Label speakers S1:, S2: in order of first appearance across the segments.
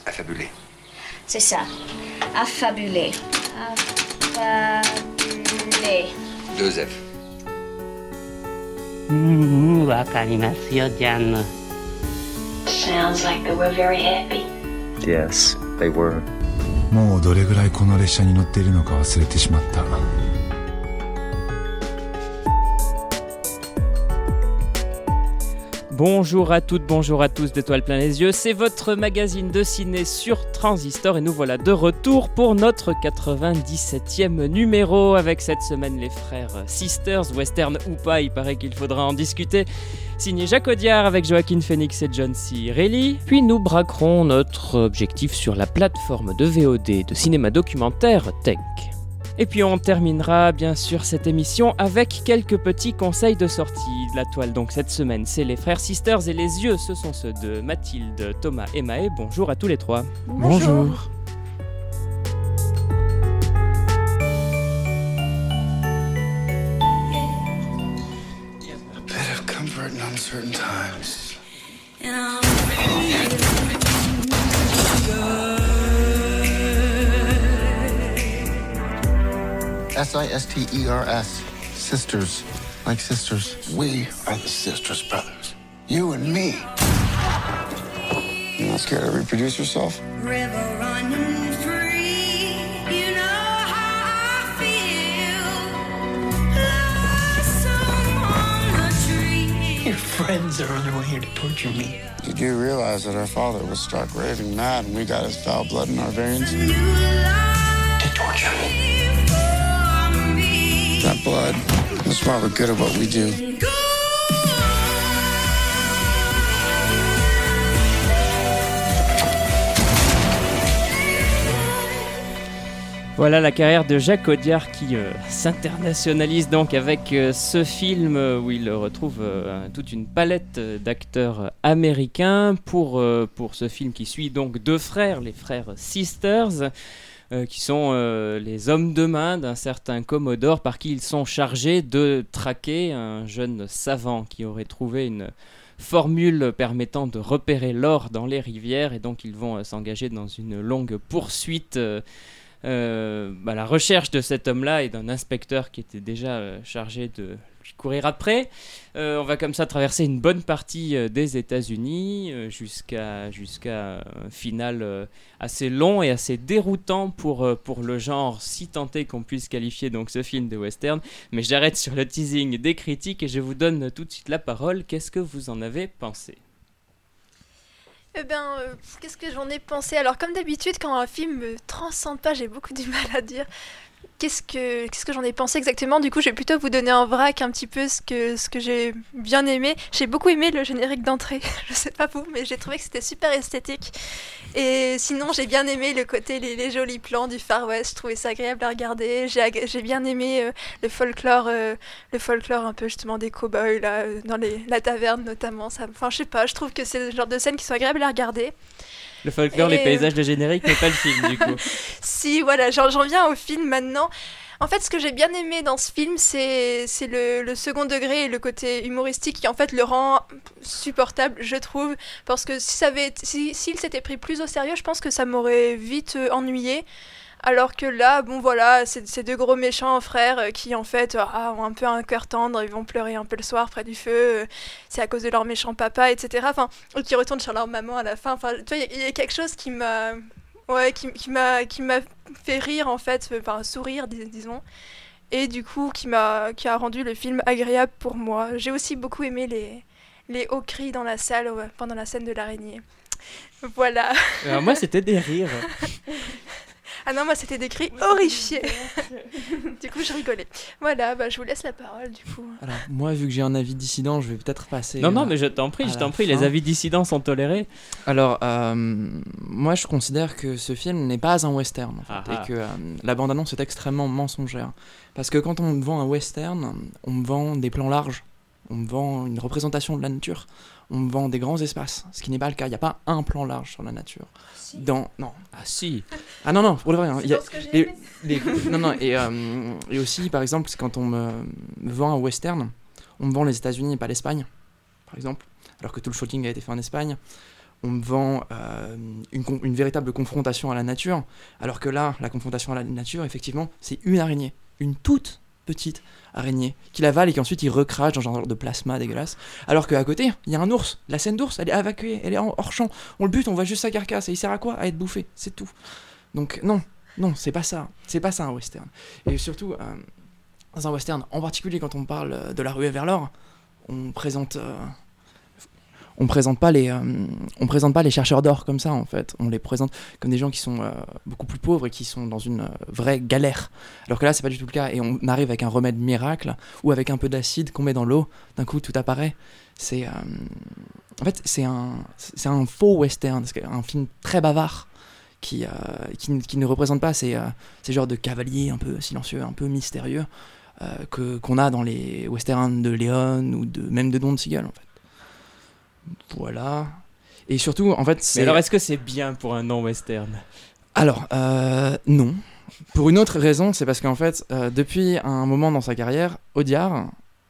S1: Affabulé.
S2: C'est ça. Affabulé. Affabulé.
S1: 2 F.
S3: わかりますよ、ジャン。
S4: Sounds like they were very happy.
S5: Yes, they were.
S6: もうどれぐらいこの列車に乗っているのか忘れてしまった。
S7: Bonjour à toutes, bonjour à tous d'Étoiles plein les yeux, c'est votre magazine de ciné sur Transistor et nous voilà de retour pour notre 97e numéro avec cette semaine les frères Sisters, western ou pas, il paraît qu'il faudra en discuter. Signé Jacques Audiard avec Joaquin Phoenix et John C. Reilly. Puis nous braquerons notre objectif sur la plateforme de VOD de cinéma documentaire Tank. Et puis on terminera bien sûr cette émission avec quelques petits conseils de sortie. La toile donc cette semaine c'est les frères Sisters et les yeux ce sont ceux de Mathilde, Thomas et Maë. Bonjour à tous les trois.
S8: Bonjour.
S9: A bit of comfort in uncertain times.
S10: Sisters. Sisters. Like sisters.
S9: We are the Sisters Brothers. You and me. You not scared to reproduce yourself?
S11: River running free, you know how I feel. Blossom on the tree.
S12: Your friends are on their way here to torture me.
S9: Did you realize that our father was struck raving mad and we got his foul blood in our veins?
S12: To torture me.
S9: That blood, that's why we're good at what we do.
S7: Voilà la carrière de Jacques Audiard qui s'internationalise donc avec ce film où il retrouve toute une palette d'acteurs américains pour ce film qui suit donc deux frères, les frères Sisters, qui sont les hommes de main d'un certain Commodore par qui ils sont chargés de traquer un jeune savant qui aurait trouvé une formule permettant de repérer l'or dans les rivières et donc ils vont s'engager dans une longue poursuite à la recherche de cet homme-là et d'un inspecteur qui était déjà chargé de lui courir après. On va comme ça traverser une bonne partie des États-Unis jusqu'à un final assez long et assez déroutant pour le genre, si tant est qu'on puisse qualifier donc ce film de western. Mais j'arrête sur le teasing des critiques et je vous donne tout de suite la parole. Qu'est-ce que vous en avez pensé ?
S8: Eh bien, qu'est-ce que j'en ai pensé ? Alors, comme d'habitude, quand un film me transcende pas, j'ai beaucoup du mal à dire qu'est-ce que j'en ai pensé exactement. Du coup, je vais plutôt vous donner en vrac un petit peu ce que j'ai bien aimé. J'ai beaucoup aimé le générique d'entrée. Je sais pas vous, mais j'ai trouvé que c'était super esthétique. Et sinon, j'ai bien aimé le côté, les jolis plans du Far West. Je trouvais ça agréable à regarder. J'ai bien aimé le folklore un peu justement des cow-boys là, dans la taverne notamment. Enfin, je sais pas, je trouve que c'est le genre de scènes qui sont agréables à regarder.
S7: Le folklore, les paysages, le générique, mais pas le film du coup.
S8: Si, voilà, j'en viens au film maintenant. En fait, ce que j'ai bien aimé dans ce film, c'est le second degré et le côté humoristique qui, en fait, le rend supportable, je trouve. Parce que s'il s'était pris plus au sérieux, je pense que ça m'aurait vite ennuyé. Alors que là, bon voilà, c'est ces deux gros méchants frères qui en fait ont un peu un cœur tendre, ils vont pleurer un peu le soir près du feu, c'est à cause de leur méchant papa, etc. Enfin, ou qui retournent chez leur maman à la fin. Enfin, tu vois, il y a quelque chose qui m'a fait rire en fait, enfin sourire disons, et du coup qui a rendu le film agréable pour moi. J'ai aussi beaucoup aimé les hauts cris dans la salle pendant la scène de l'araignée. Voilà.
S7: Alors moi c'était des rires.
S8: Ah non, moi c'était des cris horrifiés. Du coup, je rigolais. Voilà, je vous laisse la parole du coup.
S13: Alors, moi, vu que j'ai un avis dissident, je vais peut-être passer.
S7: Non, mais je t'en prie, les avis dissidents sont tolérés.
S13: Alors, moi, je considère que ce film n'est pas un western, en fait, et que la bande-annonce est extrêmement mensongère. Parce que quand on me vend un western, on me vend des plans larges, on me vend une représentation de la nature, on me vend des grands espaces, ce qui n'est pas le cas. Il n'y a pas un plan large sur la nature.
S8: Si.
S13: Non.
S7: Ah si.
S13: Ah non, pour le vrai.
S8: C'est ce que j'ai
S13: aimé. Et aussi, par exemple, quand on me vend un western, on me vend les États-Unis et pas l'Espagne, par exemple, alors que tout le shooting a été fait en Espagne. on me vend une véritable confrontation à la nature, alors que là, la confrontation à la nature, effectivement, c'est une araignée, une toute petite araignée, qui l'avale et qui ensuite il recrache dans un genre de plasma dégueulasse, alors qu'à côté, il y a un ours, la scène d'ours, elle est évacuée, elle est hors champ, on le bute, on voit juste sa carcasse, et il sert à quoi ? À être bouffé, c'est tout. Donc non, c'est pas ça un western. Et surtout, dans un western, en particulier quand on parle de la ruée vers l'or, on présente pas les chercheurs d'or comme ça en fait. On les présente comme des gens qui sont beaucoup plus pauvres et qui sont dans une vraie galère. Alors que là c'est pas du tout le cas et on arrive avec un remède miracle ou avec un peu d'acide qu'on met dans l'eau, d'un coup tout apparaît. C'est en fait c'est un faux western, c'est un film très bavard qui ne représente pas ces genres de cavaliers un peu silencieux, un peu mystérieux qu'on a dans les westerns de Leone ou même de Don Siegel en fait. Voilà. Et surtout, en fait, c'est...
S7: Mais alors, est-ce que c'est bien pour un non-western ?
S13: Alors, non. Pour une autre raison, c'est parce qu'en fait, depuis un moment dans sa carrière, Audiard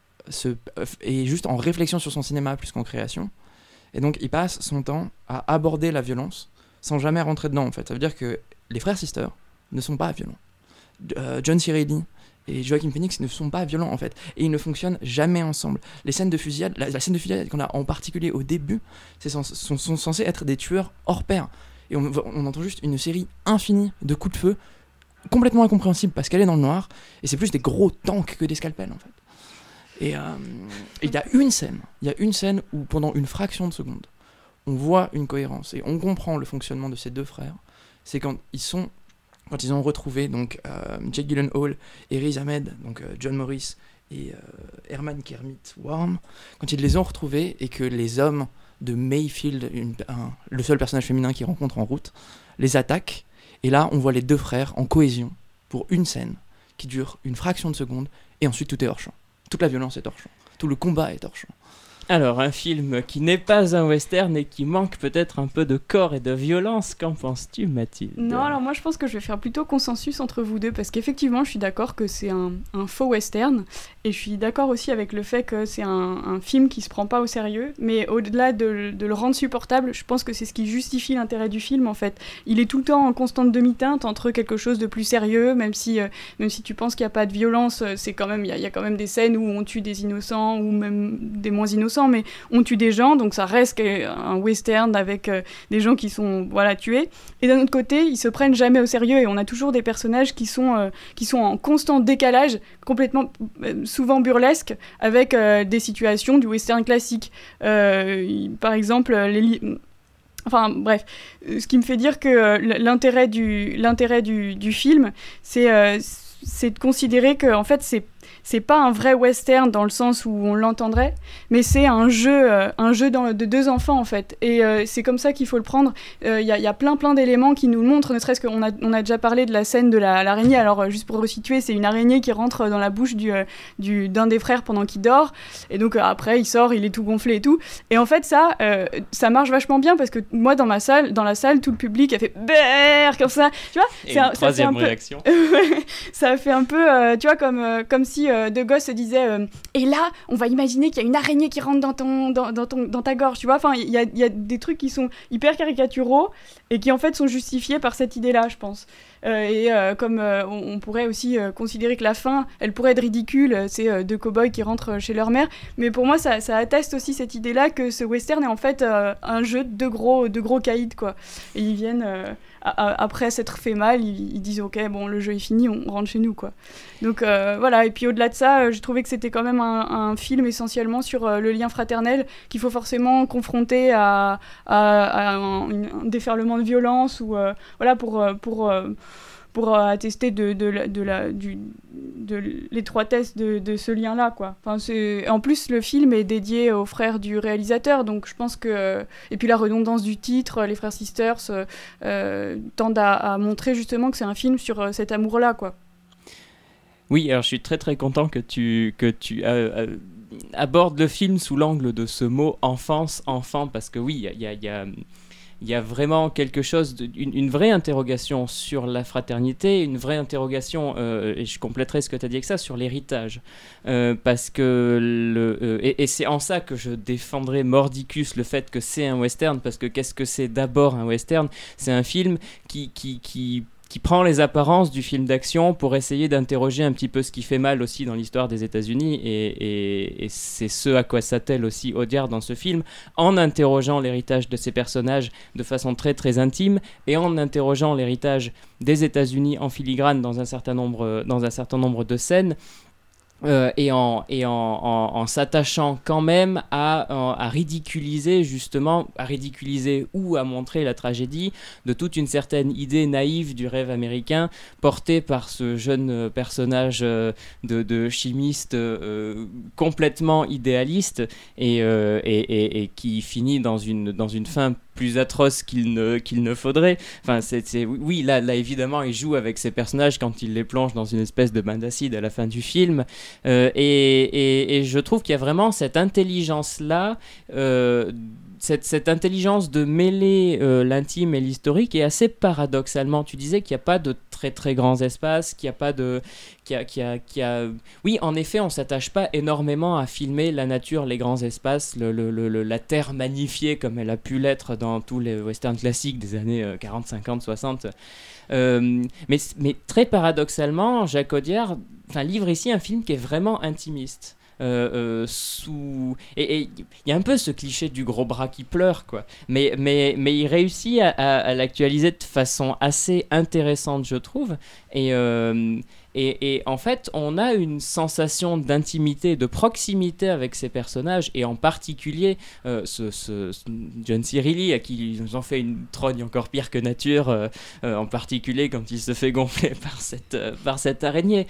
S13: est juste en réflexion sur son cinéma plus qu'en création. Et donc, il passe son temps à aborder la violence sans jamais rentrer dedans, en fait. Ça veut dire que les frères Sister ne sont pas violents. John C. Reilly et Joaquin Phoenix ne sont pas violents en fait, et ils ne fonctionnent jamais ensemble. Les scènes de fusillade, la scène de fusillade qu'on a en particulier au début, sont censés être des tueurs hors pair, et on entend juste une série infinie de coups de feu, complètement incompréhensible parce qu'elle est dans le noir, et c'est plus des gros tanks que des scalpels en fait. Et il y a une scène où pendant une fraction de seconde, on voit une cohérence, et on comprend le fonctionnement de ces deux frères, c'est quand ils ont retrouvé donc Jake Gyllenhaal et Riz Ahmed, donc John Morris et Herman Kermit Warm, quand ils les ont retrouvés et que les hommes de Mayfield, le seul personnage féminin qu'ils rencontrent en route, les attaquent, et là on voit les deux frères en cohésion pour une scène qui dure une fraction de seconde, et ensuite tout est hors champ. Toute la violence est hors champ, tout le combat est hors champ.
S7: Alors, un film qui n'est pas un western et qui manque peut-être un peu de corps et de violence, qu'en penses-tu, Mathilde ?
S1: Non, alors moi je pense que je vais faire plutôt consensus entre vous deux, parce qu'effectivement je suis d'accord que c'est un faux western, et je suis d'accord aussi avec le fait que c'est un film qui se prend pas au sérieux, mais au-delà de le rendre supportable, je pense que c'est ce qui justifie l'intérêt du film en fait. Il est tout le temps en constante demi-teinte entre quelque chose de plus sérieux, même si tu penses qu'il n'y a pas de violence, c'est quand même, il y a quand même des scènes où on tue des innocents, ou même des moins innocents, mais on tue des gens, donc ça reste un western avec des gens qui sont tués. Et d'un autre côté, ils se prennent jamais au sérieux, et on a toujours des personnages qui sont en constant décalage, complètement souvent burlesques, avec des situations du western classique. Par exemple, enfin bref, ce qui me fait dire que l'intérêt du film, c'est de considérer que en fait c'est pas un vrai western dans le sens où on l'entendrait, mais c'est un jeu de deux enfants en fait, et c'est comme ça qu'il faut le prendre. Il y a plein d'éléments qui nous le montrent, ne serait-ce qu'on a déjà parlé de la scène de l'araignée. Alors juste pour resituer, c'est une araignée qui rentre dans la bouche d'un des frères pendant qu'il dort, et donc après il sort, il est tout gonflé et tout, et en fait ça marche vachement bien, parce que moi dans la salle tout le public a fait BER comme ça, tu vois,
S7: et une troisième réaction.
S1: Ça fait un peu tu vois, comme si deux gosses se disaient et là on va imaginer qu'il y a une araignée qui rentre dans ta gorge, tu vois. Enfin il y a des trucs qui sont hyper caricaturaux et qui en fait sont justifiés par cette idée là, je pense. Comme on pourrait aussi considérer que la fin elle pourrait être ridicule, c'est deux cow-boys qui rentrent chez leur mère, mais pour moi ça atteste aussi cette idée là que ce western est en fait un jeu de gros caïds quoi, et ils viennent après s'être fait mal, ils disent ok bon le jeu est fini, on rentre chez nous quoi. Donc voilà, et puis au-delà de ça, j'ai trouvé que c'était quand même un film essentiellement sur le lien fraternel qu'il faut forcément confronter à un déferlement de violence, ou voilà pour attester de l'étroitesse de ce lien-là, quoi. Enfin, en plus, le film est dédié aux frères du réalisateur, donc je pense que... Et puis la redondance du titre, les frères Sisters, tendent à montrer justement que c'est un film sur cet amour-là, quoi.
S7: Oui, alors je suis très très content que tu abordes le film sous l'angle de ce mot enfance, enfant, parce que oui, il y a il y a vraiment quelque chose, une vraie interrogation sur la fraternité, une vraie interrogation, et je compléterai ce que tu as dit avec ça, sur l'héritage. Parce que, et c'est en ça que je défendrai mordicus le fait que c'est un western, parce que qu'est-ce que c'est d'abord un western ? C'est un film qui prend les apparences du film d'action pour essayer d'interroger un petit peu ce qui fait mal aussi dans l'histoire des États-Unis, et c'est ce à quoi s'attelle aussi Audiard dans ce film, en interrogeant l'héritage de ses personnages de façon très très intime, et en interrogeant l'héritage des États-Unis en filigrane dans un certain nombre de scènes. Et en s'attachant quand même à ridiculiser justement, à ridiculiser ou à montrer la tragédie de toute une certaine idée naïve du rêve américain portée par ce jeune personnage de chimiste complètement idéaliste et qui finit dans une fin plus atroce qu'il ne faudrait. Enfin, oui, là évidemment il joue avec ses personnages quand il les plonge dans une espèce de bain d'acide à la fin du film, et je trouve qu'il y a vraiment cette intelligence-là, cette intelligence de mêler l'intime et l'historique, et assez paradoxalement, tu disais qu'il n'y a pas de très très grands espaces, qu'il n'y a pas de... Oui, en effet, on ne s'attache pas énormément à filmer la nature, les grands espaces, la terre magnifiée comme elle a pu l'être dans tous les westerns classiques des années 40, 50, 60. Mais très paradoxalement, Jacques Audiard livre ici un film qui est vraiment intimiste. Et il y a un peu ce cliché du gros bras qui pleure, quoi. Mais il réussit à l'actualiser de façon assez intéressante, je trouve. Et en fait, on a une sensation d'intimité, de proximité avec ces personnages, et en particulier ce John C. Reilly, à qui ils nous ont fait une trogne encore pire que nature, en particulier quand il se fait gonfler par cette araignée.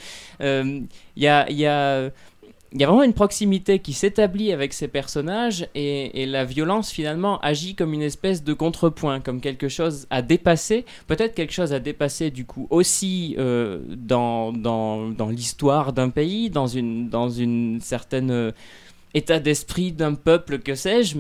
S7: Il y a vraiment une proximité qui s'établit avec ces personnages, et la violence finalement agit comme une espèce de contrepoint, comme quelque chose à dépasser, peut-être quelque chose à dépasser du coup aussi dans l'histoire d'un pays, dans une certaine état d'esprit d'un peuple, que sais-je,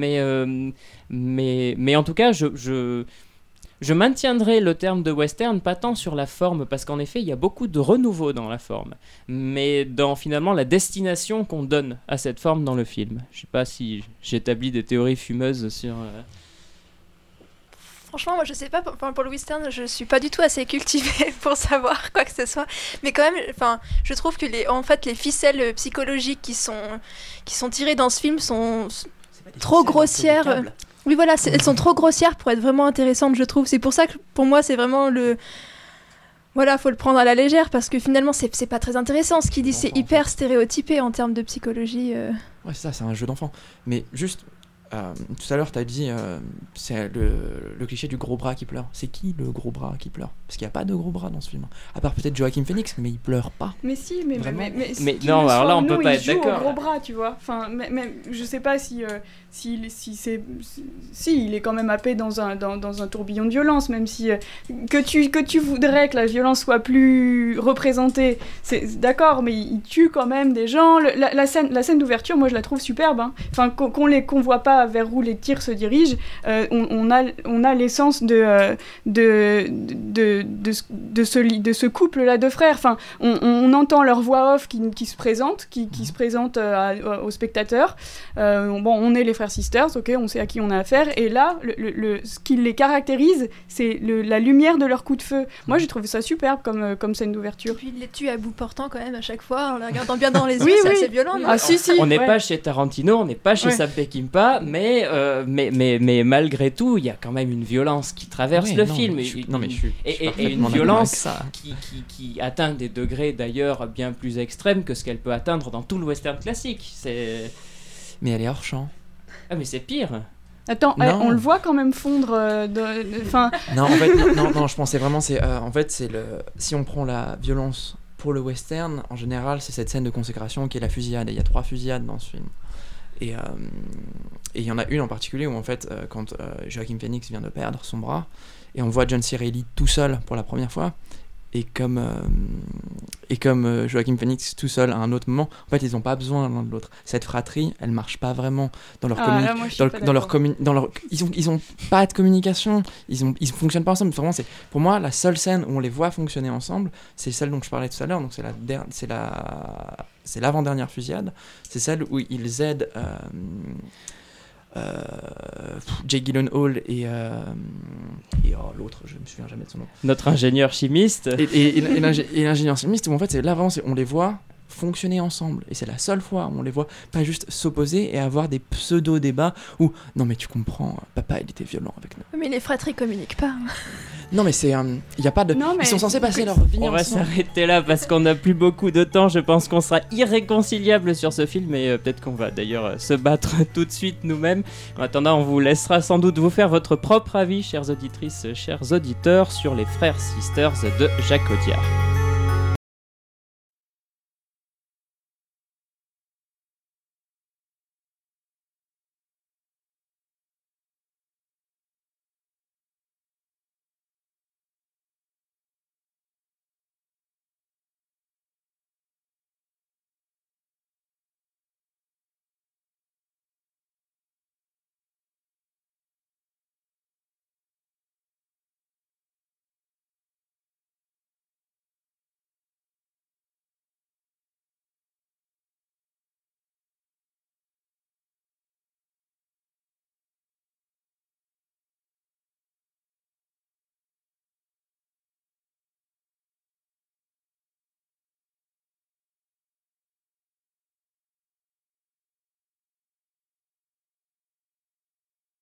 S7: mais en tout cas je maintiendrai le terme de western, pas tant sur la forme, parce qu'en effet, il y a beaucoup de renouveau dans la forme, mais dans finalement la destination qu'on donne à cette forme dans le film. Je ne sais pas si j'établis des théories fumeuses sur...
S8: Franchement, moi je sais pas, pour le western, je suis pas du tout assez cultivée pour savoir quoi que ce soit. Mais quand même, je trouve que les ficelles psychologiques qui sont tirées dans ce film sont trop grossières. Oui, voilà, elles sont trop grossières pour être vraiment intéressantes, je trouve. C'est pour ça que, pour moi, c'est vraiment le... Voilà, faut le prendre à la légère, parce que finalement, c'est pas très intéressant. Ce qu'il dit, c'est hyper stéréotypé en termes de psychologie.
S13: Ouais, c'est un jeu d'enfant. Mais juste, tout à l'heure, t'as dit, c'est le cliché du gros bras qui pleure. C'est qui le gros bras qui pleure ? Parce qu'il n'y a pas de gros bras dans ce film. À part peut-être Joaquin Phoenix, mais il pleure pas.
S1: Mais si, mais
S7: non, alors là, on peut pas être d'accord.
S1: Il joue au gros bras, tu vois. Enfin, mais je sais pas si il est quand même happé dans un tourbillon de violence, même si que tu voudrais que la violence soit plus représentée, c'est d'accord, mais il tue quand même des gens. La scène d'ouverture, moi je la trouve superbe, hein. Enfin, qu'on voit pas vers où les tirs se dirigent, on a l'essence de ce couple là de frères. Enfin, on entend leur voix off qui se présente, qui se présente aux spectateurs. On est les frères Sisters, ok, on sait à qui on a affaire, et là, ce qui les caractérise, c'est la lumière de leur coup de feu. Moi, j'ai trouvé ça superbe comme scène d'ouverture.
S8: Et puis, il les tue à bout portant quand même à chaque fois, en les regardant bien dans les yeux, c'est assez violent.
S1: Ah, si.
S7: On n'est pas chez Tarantino, on n'est pas chez Sam Peckinpah, mais malgré tout, il y a quand même une violence qui traverse le film. Et une violence qui atteint des degrés d'ailleurs bien plus extrêmes que ce qu'elle peut atteindre dans tout le western classique.
S13: Mais elle est hors champ.
S7: Ah, mais c'est pire.
S1: Attends, on le voit quand même fondre.
S13: Non, en fait, non, je pensais vraiment, si on prend la violence pour le western, en général, c'est cette scène de consécration qui est la fusillade. Et il y a 3 fusillades dans ce film. Et il y en a une en particulier où, en fait, quand Joaquin Phoenix vient de perdre son bras, et on voit John C. Reilly tout seul pour la première fois, et comme Joaquin Phoenix tout seul à un autre moment, en fait ils n'ont pas besoin l'un de l'autre. Cette fratrie, elle marche pas vraiment dans leur ils ont pas de communication, ils fonctionnent pas ensemble. Vraiment, c'est pour moi la seule scène où on les voit fonctionner ensemble, c'est celle dont je parlais tout à l'heure. Donc c'est l'avant-dernière fusillade, c'est celle où ils aident Jake Gyllenhaal et l'autre, je me souviens jamais de son nom.
S7: Notre ingénieur chimiste.
S13: Et l'ingénieur chimiste, où en fait c'est là vraiment, on les voit fonctionner ensemble, et c'est la seule fois où on les voit pas juste s'opposer et avoir des pseudo-débats où non mais tu comprends, papa il était violent avec nous.
S8: Mais les fratries communiquent pas.
S13: Non mais c'est y a pas de ils sont censés passer leur vie ensemble.
S7: On va s'arrêter là parce qu'on n'a plus beaucoup de temps. Je pense qu'on sera irréconciliables sur ce film, et peut-être qu'on va d'ailleurs se battre tout de suite nous-mêmes. En attendant, on vous laissera sans doute vous faire votre propre avis, chères auditrices, chers auditeurs, sur les frères Sisters de Jacques Audiard.